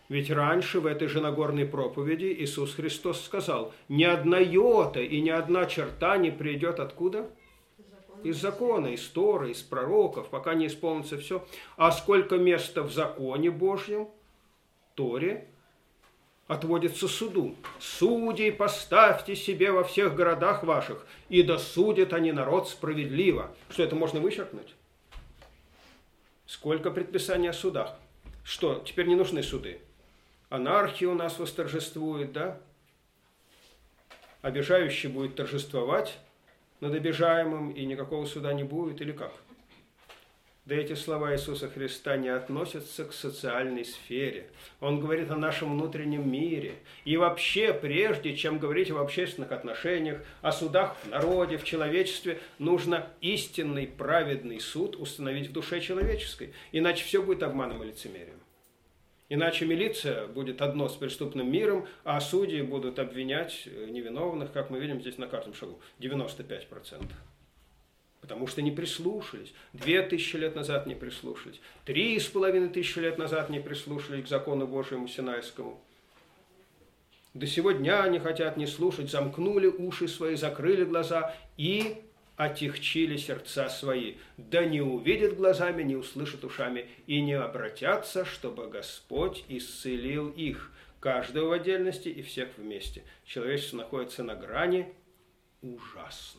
Ведь раньше в этой же Нагорной проповеди Иисус Христос сказал, ни одна йота и ни одна черта не придет откуда? Из закона, из Торы, из пророков, пока не исполнится все. А сколько места в законе Божьем, Торе, отводится суду. Судей поставьте себе во всех городах ваших, и досудят они народ справедливо. Что, это можно вычеркнуть? Сколько предписаний о судах? Что, теперь не нужны суды? Анархия у нас восторжествует, да? Обижающий будет торжествовать над обижаемым, и никакого суда не будет, или как? Да эти слова Иисуса Христа не относятся к социальной сфере. Он говорит о нашем внутреннем мире. И вообще, прежде чем говорить об общественных отношениях, о судах в народе, в человечестве, нужно истинный праведный суд установить в душе человеческой. Иначе все будет обманом и лицемерием. Иначе милиция будет одно с преступным миром, а судьи будут обвинять невиновных, как мы видим здесь на каждом шагу, девяносто пять процентов. Потому что не прислушались. Две тысячи лет назад не прислушались. Три с половиной тысячи лет назад не прислушались к закону Божьему Синайскому. До сего дня они хотят не слушать, замкнули уши свои, закрыли глаза и отягчили сердца свои. Да не увидят глазами, не услышат ушами и не обратятся, чтобы Господь исцелил их. Каждого в отдельности и всех вместе. Человечество находится на грани ужасного.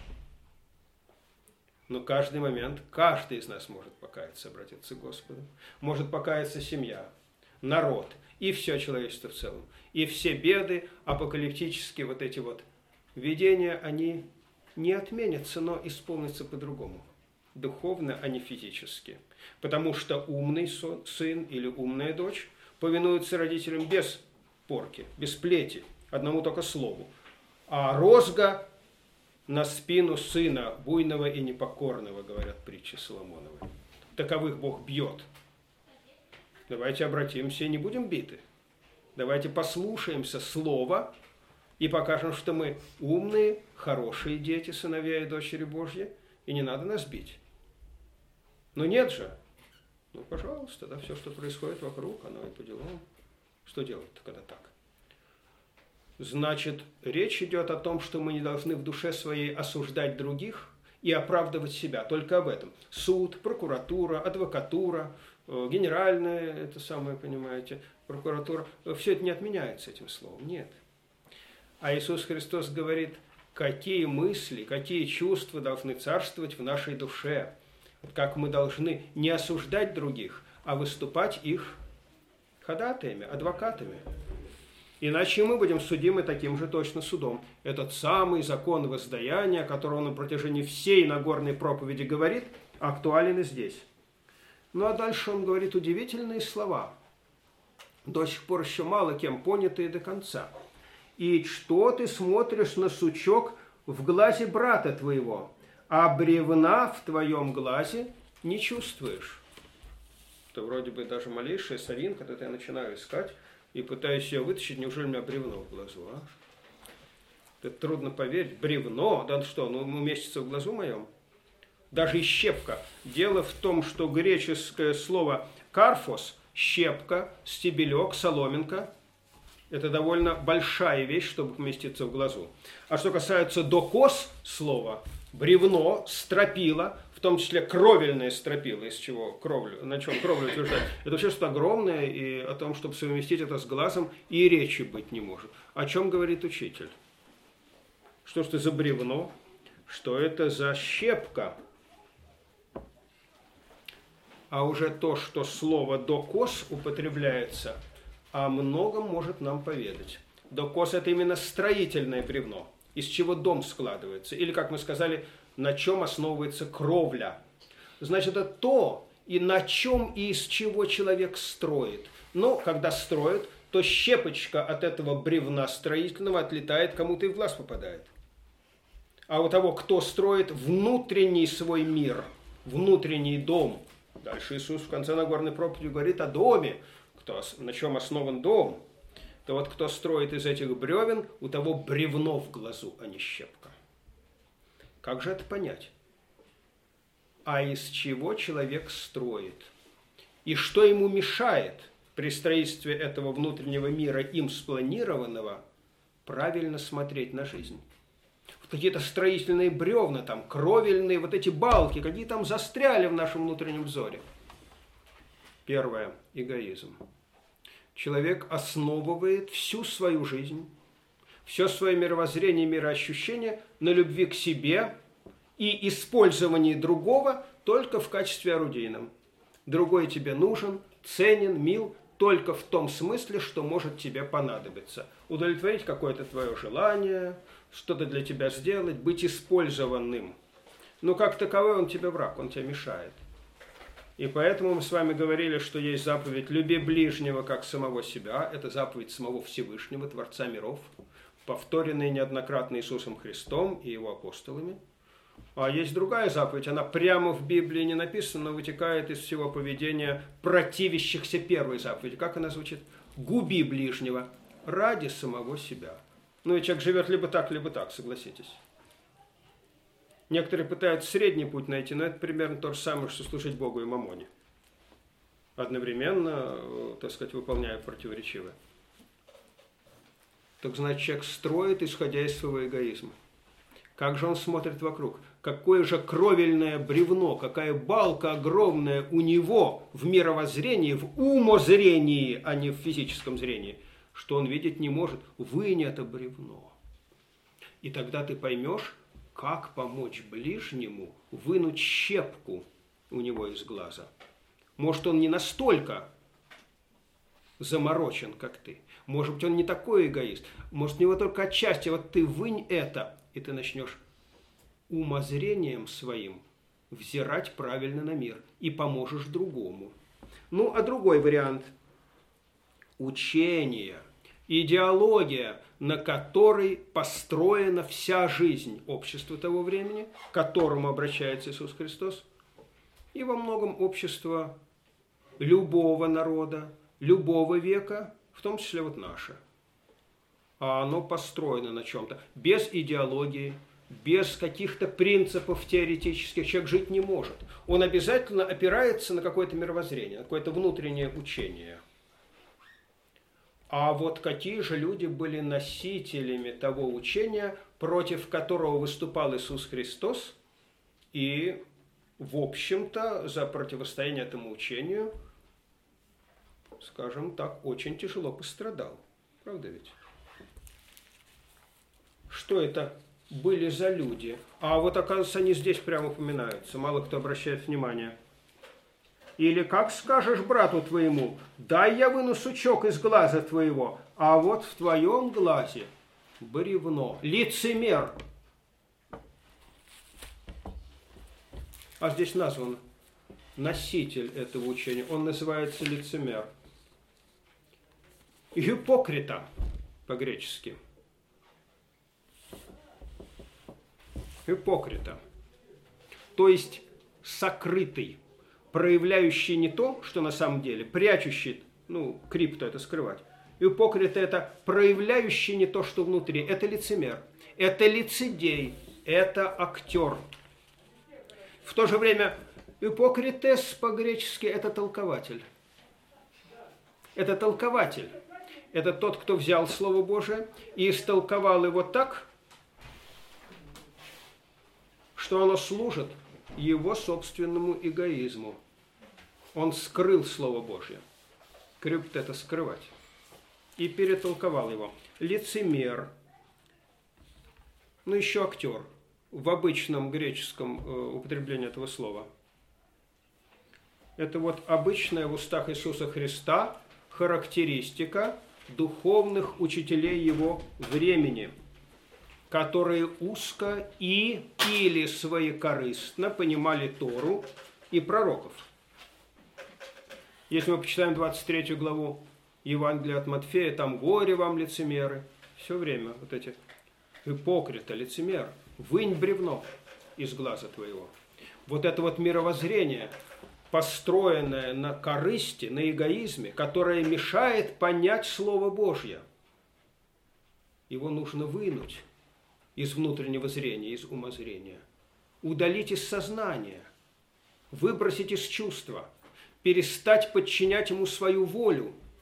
Но каждый момент, каждый из нас может покаяться, обратиться к Господу. Может покаяться семья, народ и все человечество в целом. И все беды, апокалиптические вот эти вот видения, они не отменятся, но исполнятся по-другому. Духовно, а не физически. Потому что умный сын или умная дочь повинуются родителям без порки, без плети, одному только слову. А розга на спину сына буйного и непокорного, говорят притчи Соломоновой. Таковых Бог бьет. Давайте обратимся и не будем биты. Давайте послушаемся слова и покажем, что мы умные, хорошие дети, сыновья и дочери Божьи, и не надо нас бить. Но нет же. Ну, пожалуйста, да, все, что происходит вокруг, оно и по делам. Что делать-то, когда так? Значит, речь идет о том, что мы не должны в душе своей осуждать других и оправдывать себя. Только об этом. Суд, прокуратура, адвокатура, генеральная, это самое, понимаете, прокуратура. Все это не отменяется этим словом. Нет. А Иисус Христос говорит, какие мысли, какие чувства должны царствовать в нашей душе. Как мы должны не осуждать других, а выступать их ходатаями, адвокатами. Иначе мы будем судимы таким же точно судом. Этот самый закон воздаяния, о котором он на протяжении всей Нагорной проповеди говорит, актуален и здесь. Ну а дальше он говорит удивительные слова, до сих пор еще мало кем понятые до конца. «И что ты смотришь на сучок в глазе брата твоего, а бревна в твоем глазе не чувствуешь?» Это вроде бы даже малейшая соринка, когда я начинаю искать, и пытаюсь ее вытащить, неужели у меня бревно в глазу, а? Это трудно поверить. Бревно? Да что, ну уместится в глазу моем? Даже и щепка. Дело в том, что греческое слово «карфос» – щепка, стебелек, соломинка – это довольно большая вещь, чтобы поместиться в глазу. А что касается «докос» слова, бревно, стропила, в том числе кровельное стропила, из чего кровлю, на чем кровлю утверждать. Это вообще что-то огромное, и о том, чтобы совместить это с глазом, и речи быть не может. О чем говорит учитель? Что ж это за бревно? Что это за щепка? А уже то, что слово «докос» употребляется, о многом может нам поведать. Докос – это именно строительное бревно, из чего дом складывается. Или, как мы сказали, на чем основывается кровля. Значит, это то, и на чем и из чего человек строит. Но, когда строит, то щепочка от этого бревна строительного отлетает, кому-то и в глаз попадает. А у того, кто строит внутренний свой мир, внутренний дом, дальше Иисус в конце Нагорной проповеди говорит о доме, кто, на чем основан дом, то вот кто строит из этих бревен, у того бревно в глазу, а не щепка. Как же это понять? А из чего человек строит? И что ему мешает при строительстве этого внутреннего мира, им спланированного, правильно смотреть на жизнь. Вот какие-то строительные бревна, там, кровельные, вот эти балки, какие там застряли в нашем внутреннем взоре. Первое. Эгоизм. Человек основывает всю свою жизнь, все свое мировоззрение, мироощущение на любви к себе и использовании другого только в качестве орудийном. Другой тебе нужен, ценен, мил только в том смысле, что может тебе понадобиться. Удовлетворить какое-то твое желание, что-то для тебя сделать, быть использованным. Но как таковой он тебе враг, он тебе мешает. И поэтому мы с вами говорили, что есть заповедь «люби ближнего, как самого себя». Это заповедь самого Всевышнего, Творца миров, повторенная неоднократно Иисусом Христом и его апостолами. А есть другая заповедь, она прямо в Библии не написана, но вытекает из всего поведения противящихся первой заповеди. Как она звучит? «Губи ближнего ради самого себя». Ну и человек живет либо так, либо так, согласитесь. Некоторые пытаются средний путь найти, но это примерно то же самое, что служить Богу и мамоне. Одновременно, так сказать, выполняя противоречивое. Так значит, человек строит, исходя из своего эгоизма. Как же он смотрит вокруг? Какое же кровельное бревно, какая балка огромная у него в мировоззрении, в умозрении, а не в физическом зрении, что он видеть не может. Вынь это бревно. И тогда ты поймешь, как помочь ближнему вынуть щепку у него из глаза. Может, он не настолько заморочен, как ты. Может быть, он не такой эгоист. Может, у него только отчасти. Вот ты вынь это, и ты начнешь умозрением своим взирать правильно на мир. И поможешь другому. Ну, а другой вариант. Учение, идеология, на которой построена вся жизнь общества того времени, к которому обращается Иисус Христос, и во многом общество любого народа, любого века, в том числе вот наше. А оно построено на чем-то. Без идеологии, без каких-то принципов теоретических человек жить не может. Он обязательно опирается на какое-то мировоззрение, на какое-то внутреннее учение. А вот какие же люди были носителями того учения, против которого выступал Иисус Христос, и, в общем-то, за противостояние этому учению, скажем так, очень тяжело пострадал. Правда ведь? Что это были за люди? А вот, оказывается, они здесь прямо упоминаются. Мало кто обращает внимание. Или как скажешь брату твоему, дай я выну сучок из глаза твоего, а вот в твоем глазе бревно, лицемер. А здесь назван носитель этого учения, он называется лицемер. Гипокрита по-гречески. Гипокрита. То есть сокрытый. Проявляющий не то, что на самом деле, прячущий, ну, крипто это скрывать. Ипокрит это проявляющий не то, что внутри. Это лицемер, это лицедей, это актер. В то же время ипокритес по-гречески это толкователь. Это толкователь. Это тот, кто взял Слово Божие и истолковал его так, что оно служит его собственному эгоизму. Он скрыл Слово Божье. Крюпт это скрывать. И перетолковал его. Лицемер. Ну, еще актер. В обычном греческом э, употреблении этого слова. Это вот обычная в устах Иисуса Христа характеристика духовных учителей его времени, которые узко и или своекорыстно понимали Тору и пророков. Если мы почитаем двадцать третью главу Евангелия от Матфея, там горе вам, лицемеры. Все время вот эти ипокрита, лицемер, вынь бревно из глаза твоего. Вот это вот мировоззрение, построенное на корысти, на эгоизме, которое мешает понять Слово Божье. Его нужно вынуть из внутреннего зрения, из умозрения. Удалить из сознания, выбросить из чувства, перестать подчинять ему свою волю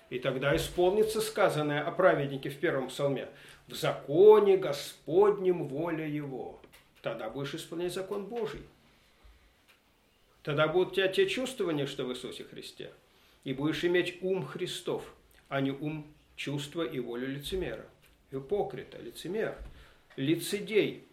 И тогда исполнится сказанное о праведнике в первом псалме. В законе Господнем воля его. Тогда будешь исполнять закон Божий. Тогда будут у тебя те чувствования, что в Иисусе Христе. И будешь иметь ум Христов, а не ум, чувства и волю лицемера. Ипокрита, лицемер, лицедей.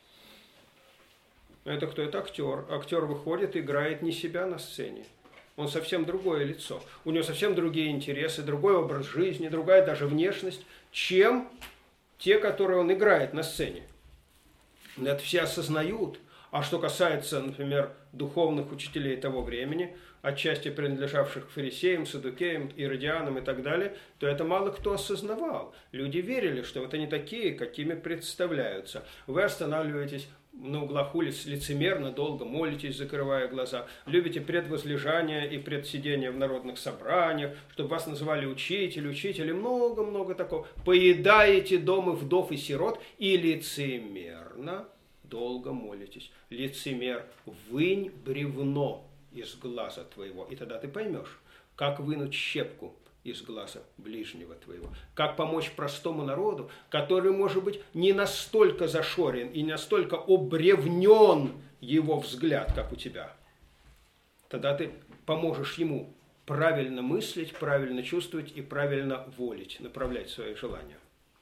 Это кто? Это актер. Актер выходит и играет не себя на сцене. Он совсем другое лицо. У него совсем другие интересы, другой образ жизни, другая даже внешность, чем те, которые он играет на сцене. Это все осознают. А что касается, например, духовных учителей того времени, отчасти принадлежавших к фарисеям, саддукеям, иродианам и так далее, то это мало кто осознавал. Люди верили, что вот они такие, какими представляются. Вы останавливаетесь на углах улиц лицемерно, долго молитесь, закрывая глаза. Любите предвозлежание и предсидение в народных собраниях, чтобы вас называли учитель, учитель, и много-много такого. Поедаете дома вдов и сирот и лицемерно долго молитесь. Лицемер, вынь бревно из глаза твоего, и тогда ты поймешь, как вынуть щепку из глаза ближнего твоего. Как помочь простому народу, который, может быть, не настолько зашорен и не настолько обревнен его взгляд, как у тебя. Тогда ты поможешь ему правильно мыслить, правильно чувствовать и правильно волить, направлять свои желания.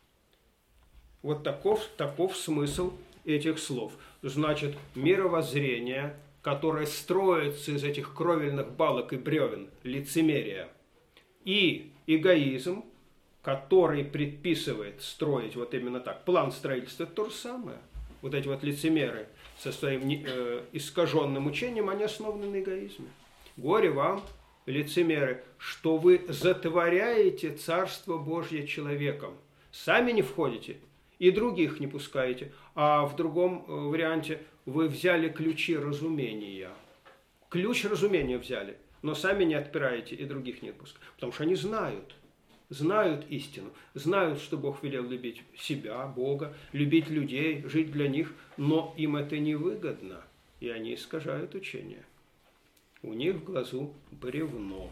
Вот таков, таков смысл этих слов. Значит, мировоззрение, которое строится из этих кровельных балок и бревен, лицемерия, и эгоизм, который предписывает строить вот именно так. План строительства – это то же самое. Вот эти вот лицемеры со своим э, искаженным учением, они основаны на эгоизме. Горе вам, лицемеры, что вы затворяете Царство Божье человеком. Сами не входите и других не пускаете. А в другом варианте вы взяли ключи разумения. Ключ разумения взяли, но сами не отпираете и других не отпускаете. Потому что они знают, знают истину, знают, что Бог велел любить себя, Бога, любить людей, жить для них, но им это невыгодно, и они искажают учение. У них в глазу бревно.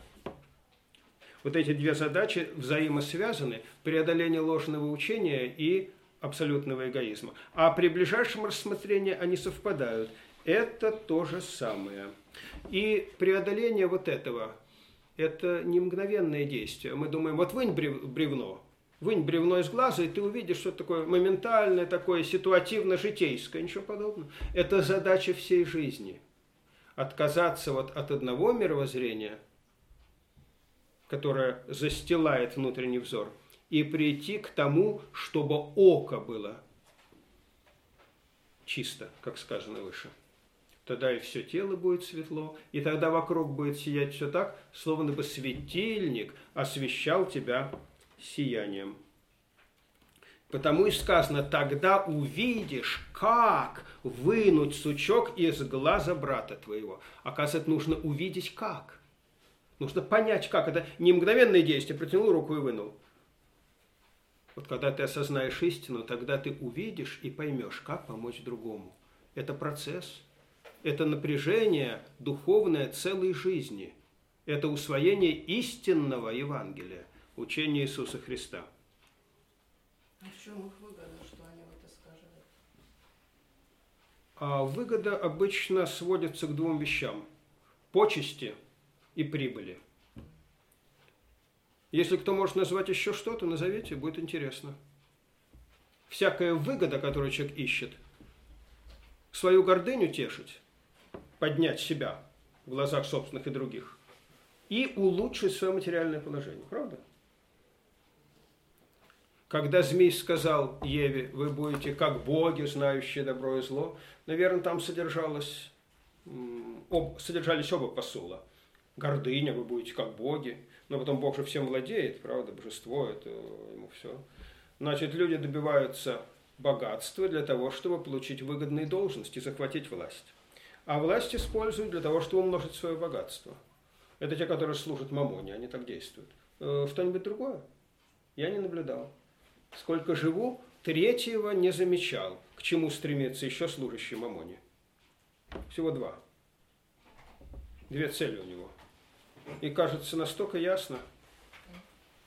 Вот эти две задачи взаимосвязаны: преодоление ложного учения и абсолютного эгоизма. А при ближайшем рассмотрении они совпадают. Это то же самое. И преодоление вот этого, это не мгновенное действие. Мы думаем, вот вынь бревно, вынь бревно из глаза, и ты увидишь, что такое моментальное, такое ситуативно-житейское, ничего подобного. Это задача всей жизни. Отказаться вот от одного мировоззрения, которое застилает внутренний взор, и прийти к тому, чтобы око было чисто, как сказано выше. Тогда и все тело будет светло, и тогда вокруг будет сиять все так, словно бы светильник освещал тебя сиянием. Потому и сказано, тогда увидишь, как вынуть сучок из глаза брата твоего. Оказывается, нужно увидеть как. Нужно понять как. Это не мгновенное действие, протянул руку и вынул. Вот когда ты осознаешь истину, тогда ты увидишь и поймешь, как помочь другому. Это процесс. Это напряжение духовное целой жизни. Это усвоение истинного Евангелия, учения Иисуса Христа. А в чем их выгода, что они вот искажают? А выгода обычно сводится к двум вещам: почести и прибыли. Если кто может назвать еще что-то, назовите, будет интересно. Всякая выгода, которую человек ищет, свою гордыню тешить, поднять себя в глазах собственных и других, и улучшить свое материальное положение. Правда? Когда змей сказал Еве, вы будете как боги, знающие добро и зло, наверное, там содержалось, об, содержались оба посула. Гордыня, вы будете как боги, но потом Бог же всем владеет, правда, божество, это ему все. Значит, люди добиваются богатства для того, чтобы получить выгодные должности, захватить власть. А власть используют для того, чтобы умножить свое богатство. Это те, которые служат мамоне, они так действуют. Что-нибудь другое? Я не наблюдал. Сколько живу, третьего не замечал, к чему стремится еще служащий мамоне. Всего два. Две цели у него. И кажется настолько ясно.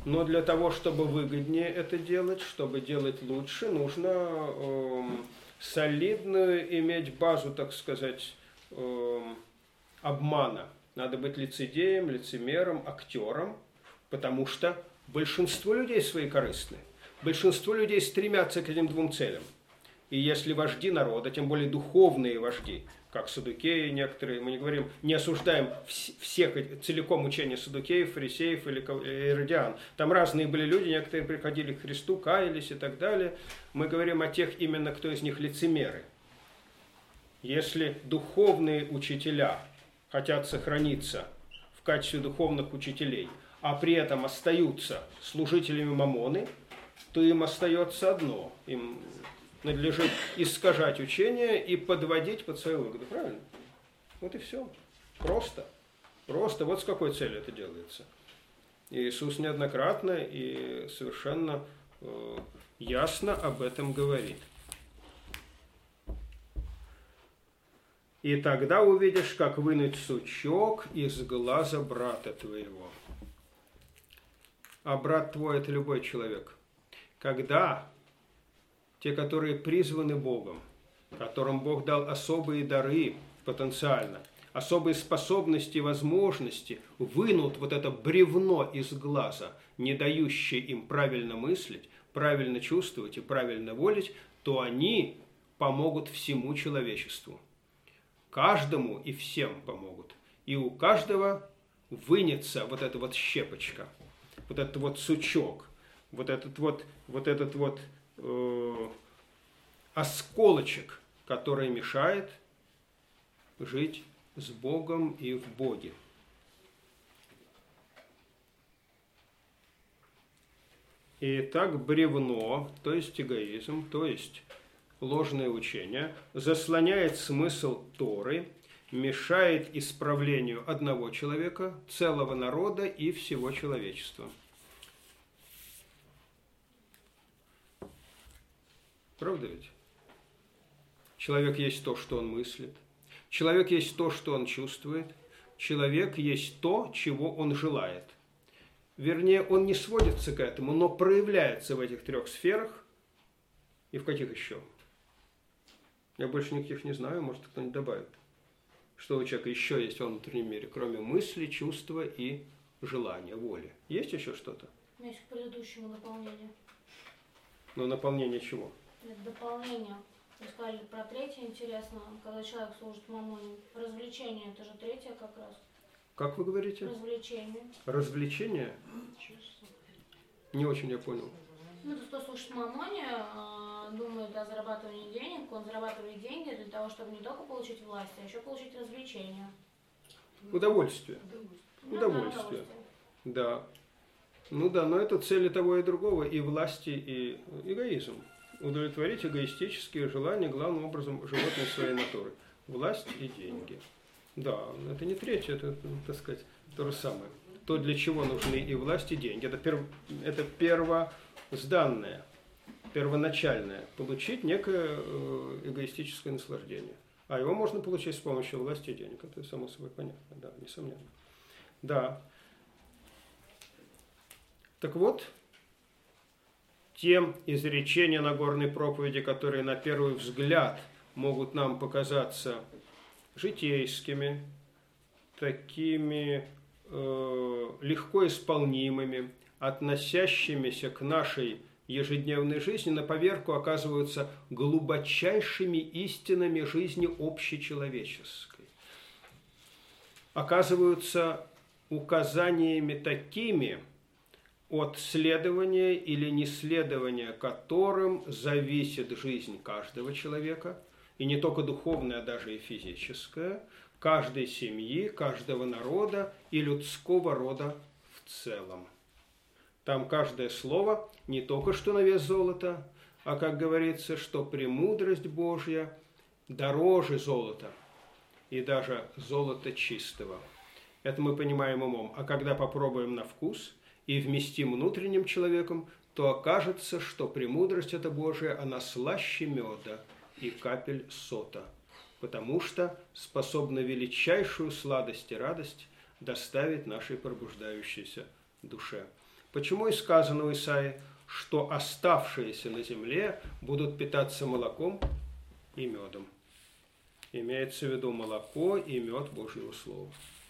Но для того, чтобы выгоднее это делать, чтобы делать лучше, нужно э, солидную иметь базу, так сказать, э, обмана. Надо быть лицедеем, лицемером, актером, потому что большинство людей своекорыстны. Большинство людей стремятся к этим двум целям. И если вожди народа, тем более духовные вожди, как саддукеи некоторые, мы не говорим, не осуждаем всех целиком учения саддукеев, фарисеев или иродиан. Там разные были люди, некоторые приходили к Христу, каялись и так далее. Мы говорим о тех именно, кто из них лицемеры. Если духовные учителя хотят сохраниться в качестве духовных учителей, а при этом остаются служителями мамоны, то им остается одно. Им надлежит искажать учение и подводить под свою выгоду. Правильно? Вот и все. Просто. Просто. Вот с какой целью это делается. И Иисус неоднократно и совершенно э, ясно об этом говорит. И тогда увидишь, как вынуть сучок из глаза брата твоего. А брат твой – это любой человек. Когда те, которые призваны Богом, которым Бог дал особые дары потенциально, особые способности и возможности, вынут вот это бревно из глаза, не дающее им правильно мыслить, правильно чувствовать и правильно волить, то они помогут всему человечеству. Каждому и всем помогут. И у каждого вынется вот эта вот щепочка, вот этот вот сучок, вот этот вот, вот этот вот э, осколочек, который мешает жить с Богом и в Боге. И так бревно, то есть эгоизм, то есть ложное учение, заслоняет смысл Торы, мешает исправлению одного человека, целого народа и всего человечества. Правда ведь? Человек есть то, что он мыслит. Человек есть то, что он чувствует. Человек есть то, чего он желает. Вернее, он не сводится к этому, но проявляется в этих трех сферах. И в каких еще? Я больше никаких не знаю, может, кто-нибудь добавит. Что у человека еще есть во внутреннем мире, кроме мысли, чувства и желания, воли. Есть еще что-то? У меня есть к предыдущему наполнению. Но наполнение чего? Это дополнение. Вы сказали про третье, интересно, когда человек служит мамоне. Развлечение, это же третье как раз. Как вы говорите? Развлечение. Развлечение? Не очень я понял. Ну, то, кто служит мамоне, думает о зарабатывании денег, он зарабатывает деньги для того, чтобы не только получить власть, а еще получить развлечения. Удовольствие. Ну, Удовольствие. Да. Ну да, но это цели того и другого, и власти, и эгоизм. Удовлетворить эгоистические желания, главным образом, животной своей натуры. Власть и деньги. Да, это не третье, это, так сказать, то же самое. То, для чего нужны и власть, и деньги. Это, перв, это первозданное, первоначальное. Получить некое эгоистическое наслаждение. А его можно получить с помощью власти и денег. Это само собой понятно, да, несомненно. Да. Так вот, те изречения Нагорной проповеди, которые на первый взгляд могут нам показаться житейскими, такими э, легко исполнимыми, относящимися к нашей ежедневной жизни, на поверку оказываются глубочайшими истинами жизни общечеловеческой. Оказываются указаниями такими, от следования или неследования которым зависит жизнь каждого человека, и не только духовная, а даже и физическая, каждой семьи, каждого народа и людского рода в целом. Там каждое слово не только что на вес золота, а, как говорится, что премудрость Божья дороже золота, и даже золота чистого. Это мы понимаем умом. А когда попробуем на вкус и вместим внутренним человеком, то окажется, что премудрость эта Божия, она слаще меда и капель сота, потому что способна величайшую сладость и радость доставить нашей пробуждающейся душе. Почему и сказано в Исаии, что оставшиеся на земле будут питаться молоком и медом. Имеется в виду молоко и мед Божьего Слова.